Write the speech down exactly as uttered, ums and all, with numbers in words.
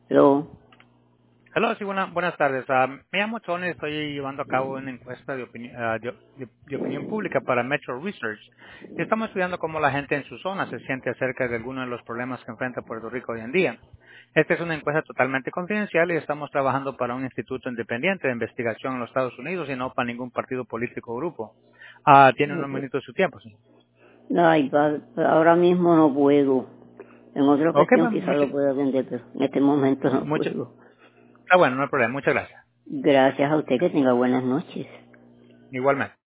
Hello. Hola, sí, buena- buenas tardes. Ah, me llamo Tony, estoy llevando a cabo una encuesta de, opini- ah, de- de- de opinión pública para Metro Research. Y estamos estudiando cómo la gente en su zona se siente acerca de algunos de los problemas que enfrenta Puerto Rico hoy en día. Esta es una encuesta totalmente confidencial y estamos trabajando para un instituto independiente de investigación en los Estados Unidos y no para ningún partido político o grupo. Ah, tiene unos Okay. minutos de su tiempo, sí. Ay, pa- ahora mismo no puedo. En otra Ok, ocasión bueno, quizás mucho, lo pueda atender, pero en este momento no mucho, puedo. está bueno, no hay problema. Muchas gracias. Gracias a usted, que tenga buenas noches. Igualmente.